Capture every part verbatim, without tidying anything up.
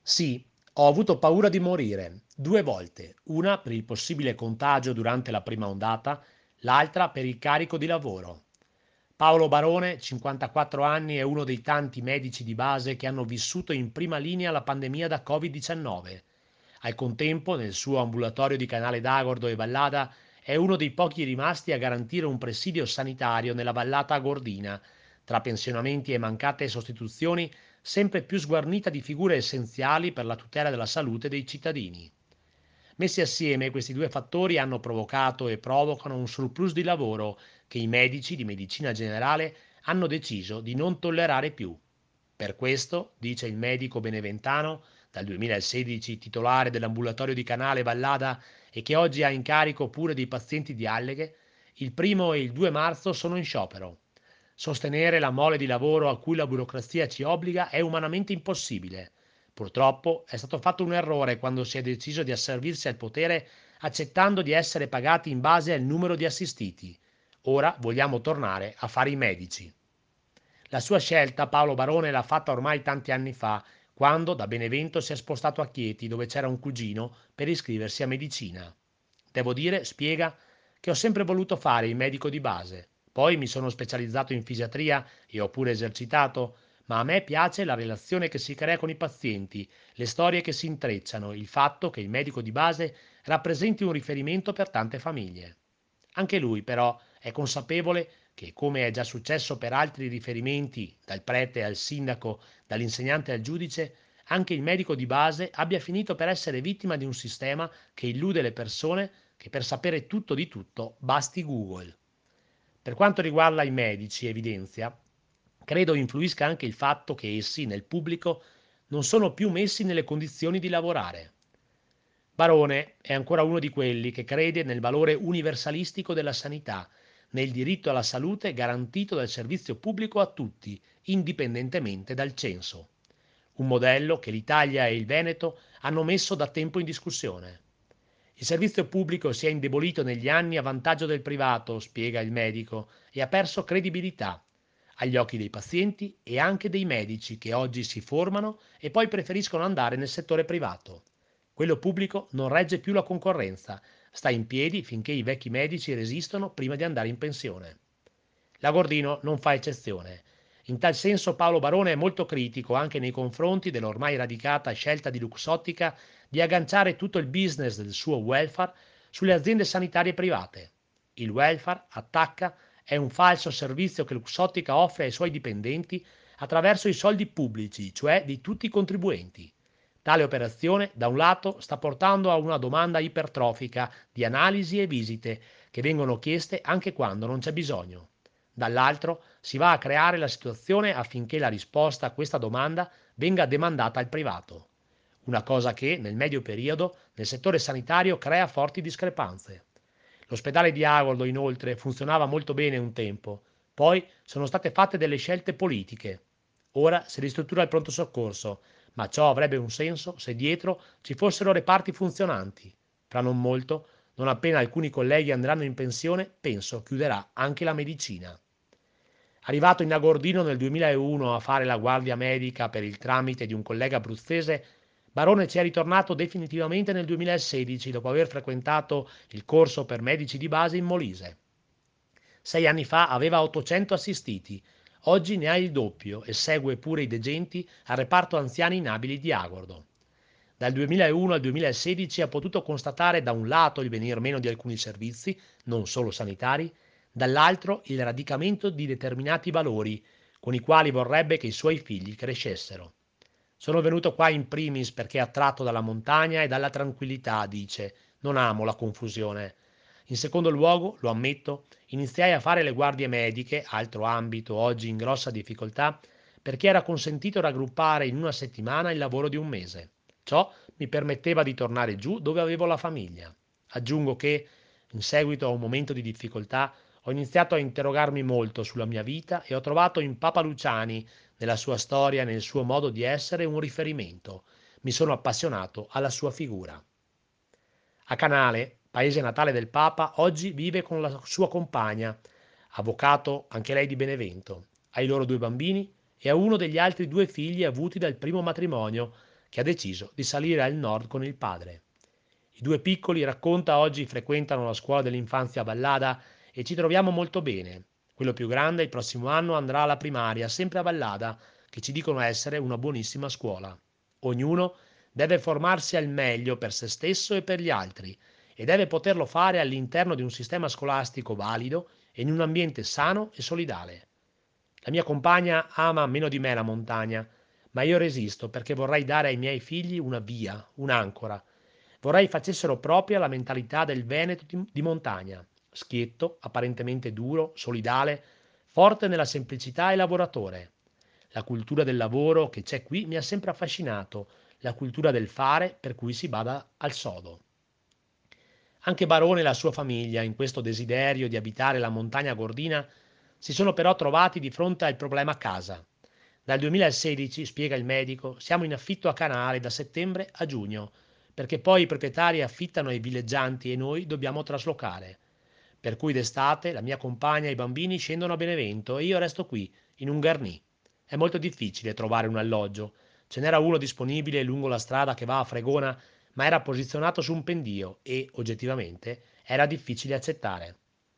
Sì, ho avuto paura di morire, due volte, una per il possibile contagio durante la prima ondata, l'altra per il carico di lavoro. Paolo Barone, cinquantaquattro anni, è uno dei tanti medici di base che hanno vissuto in prima linea la pandemia da Covid diciannove. Al contempo, nel suo ambulatorio di Canale d'Agordo e Vallada, è uno dei pochi rimasti a garantire un presidio sanitario nella vallata agordina, tra pensionamenti e mancate sostituzioni, sempre più sguarnita di figure essenziali per la tutela della salute dei cittadini. Messi assieme, questi due fattori hanno provocato e provocano un surplus di lavoro che i medici di medicina generale hanno deciso di non tollerare più. Per questo, dice il medico beneventano, dal duemilasedici titolare dell'ambulatorio di Canale Vallada e che oggi ha in carico pure dei pazienti di Alleghe, il primo e il due marzo sono in sciopero. Sostenere la mole di lavoro a cui la burocrazia ci obbliga è umanamente impossibile. Purtroppo è stato fatto un errore quando si è deciso di asservirsi al potere accettando di essere pagati in base al numero di assistiti. Ora vogliamo tornare a fare i medici. La sua scelta Paolo Barone l'ha fatta ormai tanti anni fa, quando da Benevento si è spostato a Chieti, dove c'era un cugino, per iscriversi a medicina. Devo dire, spiega, che ho sempre voluto fare il medico di base. Poi mi sono specializzato in fisiatria e ho pure esercitato, ma a me piace la relazione che si crea con i pazienti, le storie che si intrecciano, il fatto che il medico di base rappresenti un riferimento per tante famiglie. Anche lui, però, è consapevole che, come è già successo per altri riferimenti, dal prete al sindaco, dall'insegnante al giudice, anche il medico di base abbia finito per essere vittima di un sistema che illude le persone che per sapere tutto di tutto basti Google. Per quanto riguarda i medici, evidenzia, credo influisca anche il fatto che essi, nel pubblico, non sono più messi nelle condizioni di lavorare. Barone è ancora uno di quelli che crede nel valore universalistico della sanità, nel diritto alla salute garantito dal servizio pubblico a tutti, indipendentemente dal censo. Un modello che l'Italia e il Veneto hanno messo da tempo in discussione. Il servizio pubblico si è indebolito negli anni a vantaggio del privato, spiega il medico, e ha perso credibilità agli occhi dei pazienti e anche dei medici che oggi si formano e poi preferiscono andare nel settore privato. Quello pubblico non regge più la concorrenza, sta in piedi finché i vecchi medici resistono prima di andare in pensione. L'Agordino non fa eccezione. In tal senso Paolo Barone è molto critico anche nei confronti dell'ormai radicata scelta di Luxottica di agganciare tutto il business del suo welfare sulle aziende sanitarie private. Il welfare, attacca, è un falso servizio che Luxottica offre ai suoi dipendenti attraverso i soldi pubblici, cioè di tutti i contribuenti. Tale operazione, da un lato, sta portando a una domanda ipertrofica di analisi e visite che vengono chieste anche quando non c'è bisogno. Dall'altro, si va a creare la situazione affinché la risposta a questa domanda venga demandata al privato. Una cosa che, nel medio periodo, nel settore sanitario crea forti discrepanze. L'ospedale di Agordo, inoltre, funzionava molto bene un tempo, poi sono state fatte delle scelte politiche. Ora si ristruttura il pronto soccorso, ma ciò avrebbe un senso se dietro ci fossero reparti funzionanti. Fra non molto, non appena alcuni colleghi andranno in pensione, penso chiuderà anche la medicina. Arrivato in Agordino nel duemilauno a fare la guardia medica per il tramite di un collega abruzzese, Barone ci è ritornato definitivamente nel duemilasedici dopo aver frequentato il corso per medici di base in Molise. Sei anni fa aveva ottocento assistiti, oggi ne ha il doppio e segue pure i degenti al reparto anziani inabili di Agordo. Dal duemilauno al duemilasedici ha potuto constatare da un lato il venir meno di alcuni servizi, non solo sanitari, dall'altro il radicamento di determinati valori con i quali vorrebbe che i suoi figli crescessero. Sono venuto qua in primis perché attratto dalla montagna e dalla tranquillità, dice. Non amo la confusione. In secondo luogo, lo ammetto, iniziai a fare le guardie mediche, altro ambito oggi in grossa difficoltà, perché era consentito raggruppare in una settimana il lavoro di un mese. Ciò mi permetteva di tornare giù dove avevo la famiglia. Aggiungo che, in seguito a un momento di difficoltà, ho iniziato a interrogarmi molto sulla mia vita e ho trovato in Papa Luciani, nella sua storia e nel suo modo di essere, un riferimento. Mi sono appassionato alla sua figura. A Canale, paese natale del Papa, oggi vive con la sua compagna, avvocato anche lei di Benevento, ai loro due bambini e a uno degli altri due figli avuti dal primo matrimonio, che ha deciso di salire al nord con il padre. I due piccoli, racconta, oggi frequentano la scuola dell'infanzia a Vallada e ci troviamo molto bene. Quello più grande il prossimo anno andrà alla primaria, sempre a Vallada, che ci dicono essere una buonissima scuola. Ognuno deve formarsi al meglio per se stesso e per gli altri e deve poterlo fare all'interno di un sistema scolastico valido e in un ambiente sano e solidale. La mia compagna ama meno di me la montagna, ma io resisto perché vorrei dare ai miei figli una via, un'ancora. Vorrei facessero propria la mentalità del Veneto di, di montagna, schietto, apparentemente duro, solidale, forte nella semplicità e lavoratore. La cultura del lavoro che c'è qui mi ha sempre affascinato, la cultura del fare per cui si bada al sodo. Anche Barone e la sua famiglia, in questo desiderio di abitare la montagna gordina, si sono però trovati di fronte al problema casa. Dal duemilasedici, spiega il medico, siamo in affitto a Canale da settembre a giugno, perché poi i proprietari affittano ai villeggianti e noi dobbiamo traslocare. Per cui d'estate la mia compagna e i bambini scendono a Benevento e io resto qui, in un garnì. È molto difficile trovare un alloggio. Ce n'era uno disponibile lungo la strada che va a Fregona, ma era posizionato su un pendio e, oggettivamente, era difficile accettare.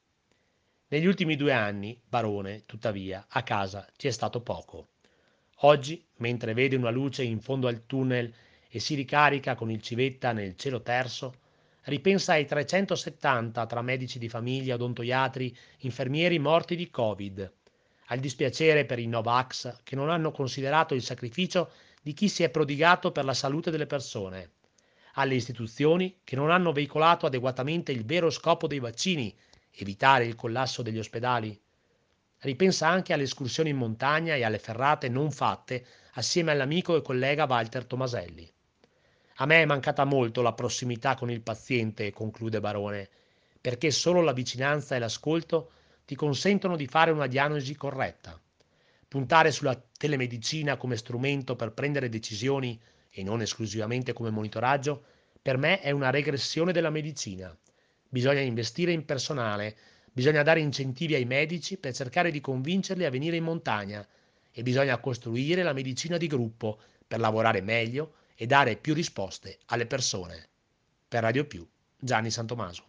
Negli ultimi due anni, Barone, tuttavia, a casa ci è stato poco. Oggi, mentre vede una luce in fondo al tunnel e si ricarica con il civetta nel cielo terso, ripensa ai trecentosettanta tra medici di famiglia, odontoiatri, infermieri morti di Covid, al dispiacere per i Novax che non hanno considerato il sacrificio di chi si è prodigato per la salute delle persone, alle istituzioni che non hanno veicolato adeguatamente il vero scopo dei vaccini, evitare il collasso degli ospedali. Ripensa anche alle escursioni in montagna e alle ferrate non fatte assieme all'amico e collega Walter Tomaselli. A me è mancata molto la prossimità con il paziente, conclude Barone, perché solo la vicinanza e l'ascolto ti consentono di fare una diagnosi corretta. Puntare sulla telemedicina come strumento per prendere decisioni e non esclusivamente come monitoraggio, per me è una regressione della medicina. Bisogna investire in personale, bisogna dare incentivi ai medici per cercare di convincerli a venire in montagna e bisogna costruire la medicina di gruppo per lavorare meglio e dare più risposte alle persone. Per Radio Più, Gianni Santomaso.